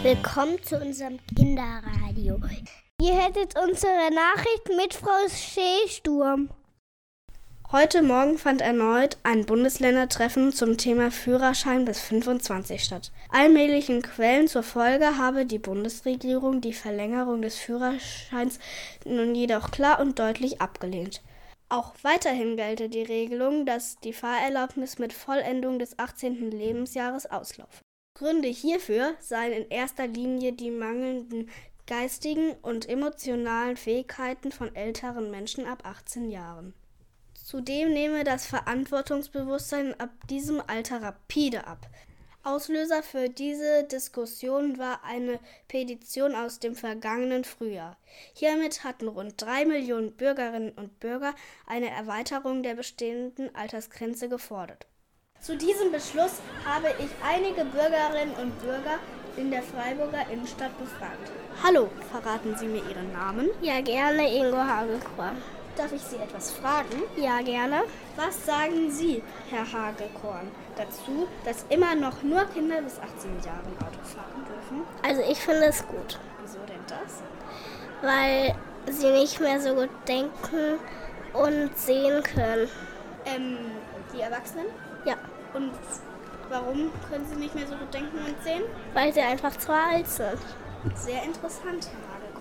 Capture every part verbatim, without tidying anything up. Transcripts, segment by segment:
Willkommen zu unserem Kinderradio. Ihr hörtet unsere Nachricht mit Frau Schästurm. Heute Morgen fand erneut ein Bundesländertreffen zum Thema Führerschein bis fünfundzwanzig statt. Allmählichen Quellen zur Folge habe die Bundesregierung die Verlängerung des Führerscheins nun jedoch klar und deutlich abgelehnt. Auch weiterhin gelte die Regelung, dass die Fahrerlaubnis mit Vollendung des achtzehnten Lebensjahres auslaufe. Gründe hierfür seien in erster Linie die mangelnden geistigen und emotionalen Fähigkeiten von älteren Menschen ab achtzehn Jahren. Zudem nehme das Verantwortungsbewusstsein ab diesem Alter rapide ab. Auslöser für diese Diskussion war eine Petition aus dem vergangenen Frühjahr. Hiermit hatten rund drei Millionen Bürgerinnen und Bürger eine Erweiterung der bestehenden Altersgrenze gefordert. Zu diesem Beschluss habe ich einige Bürgerinnen und Bürger in der Freiburger Innenstadt befragt. Hallo, verraten Sie mir Ihren Namen? Ja, gerne, Ingo Hagekorn. Darf ich Sie etwas fragen? Ja, gerne. Was sagen Sie, Herr Hagekorn, dazu, dass immer noch nur Kinder bis achtzehn Jahren Auto fahren dürfen? Also ich finde es gut. Wieso denn das? Weil sie nicht mehr so gut denken und sehen können. Ähm, die Erwachsenen? Ja. Und warum können sie nicht mehr so gut denken und sehen? Weil sie einfach zu alt sind. Sehr interessant, Herr Hagekorn.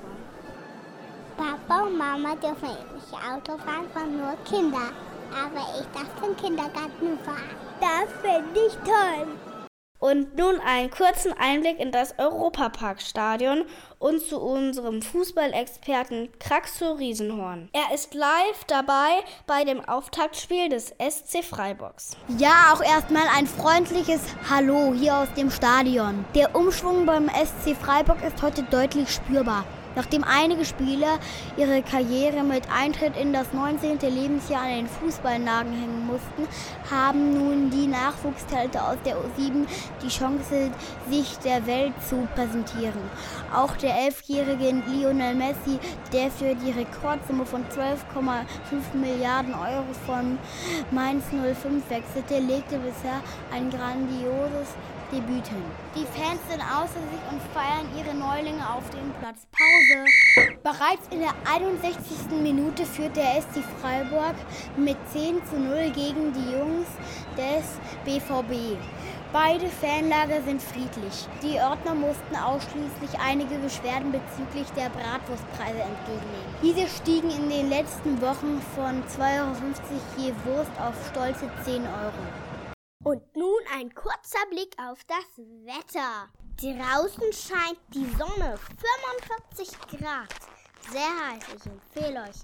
Papa und Mama dürfen nicht Auto fahren, sondern nur Kinder. Aber ich darf den Kindergarten fahren. Das finde ich toll. Und nun einen kurzen Einblick in das Europaparkstadion und zu unserem Fußballexperten Kraxo Riesenhorn. Er ist live dabei bei dem Auftaktspiel des S C Freiburgs. Ja, auch erstmal ein freundliches Hallo hier aus dem Stadion. Der Umschwung beim S C Freiburg ist heute deutlich spürbar. Nachdem einige Spieler ihre Karriere mit Eintritt in das neunzehnte Lebensjahr an den Fußballnagel hängen mussten, haben nun die Nachwuchstalente aus der U sieben die Chance, sich der Welt zu präsentieren. Auch der elfjährige Lionel Messi, der für die Rekordsumme von zwölf Komma fünf Milliarden Euro von Mainz null fünf wechselte, legte bisher ein grandioses Debüt hin. Die Fans sind außer sich und feiern ihre Neulinge auf dem Platz. Pause. Bereits in der einundsechzigsten Minute führt der S C Freiburg mit zehn zu null gegen die Jungs des B V B. Beide Fanlager sind friedlich. Die Ordner mussten ausschließlich einige Beschwerden bezüglich der Bratwurstpreise entgegennehmen. Diese stiegen in den letzten Wochen von zwei Euro fünfzig je Wurst auf stolze zehn Euro. Und nun ein kurzer Blick auf das Wetter. Draußen scheint die Sonne, fünfundvierzig Grad. Sehr heiß, ich empfehle euch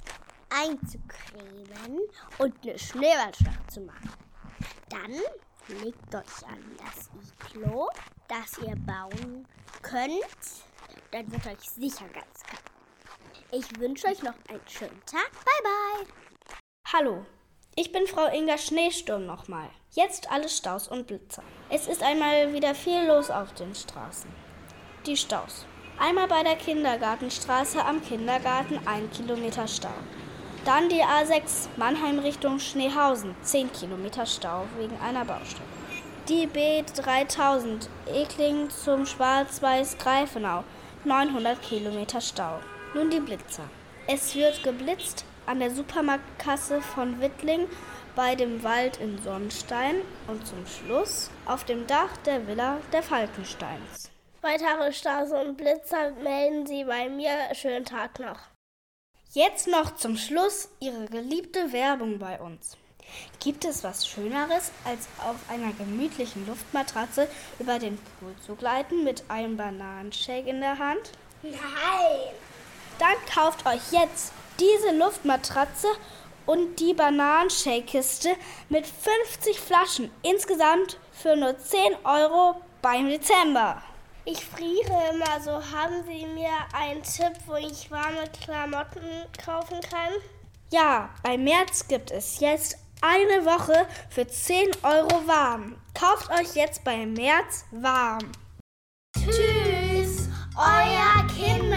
einzucremen und eine Schneeballschlacht zu machen. Dann legt euch an das Iglo, das ihr bauen könnt. Dann wird euch sicher ganz kalt. Ich wünsche euch noch einen schönen Tag. Bye, bye. Hallo. Ich bin Frau Inga Schneesturm nochmal. Jetzt alles Staus und Blitzer. Es ist einmal wieder viel los auf den Straßen. Die Staus. Einmal bei der Kindergartenstraße am Kindergarten ein Kilometer Stau. Dann die A sechs Mannheim Richtung Schneehausen, zehn Kilometer Stau wegen einer Baustelle. Die B dreitausend Eklingen zum Schwarz-Weiß-Greifenau, neunhundert Kilometer Stau. Nun die Blitzer. Es wird geblitzt an der Supermarktkasse von Wittling, bei dem Wald in Sonnstein und zum Schluss auf dem Dach der Villa der Falkensteins. Weitere Staus und Blitzer melden Sie bei mir. Schönen Tag noch. Jetzt noch zum Schluss Ihre geliebte Werbung bei uns. Gibt es was Schöneres, als auf einer gemütlichen Luftmatratze über den Pool zu gleiten mit einem Bananenshake in der Hand? Nein! Dann kauft euch jetzt diese Luftmatratze und die Bananenshake-Kiste mit fünfzig Flaschen, insgesamt für nur zehn Euro beim Dezember. Ich friere immer so. Haben Sie mir einen Tipp, wo ich warme Klamotten kaufen kann? Ja, bei März gibt es jetzt eine Woche für zehn Euro warm. Kauft euch jetzt bei März warm. Tschüss, euer Kinder.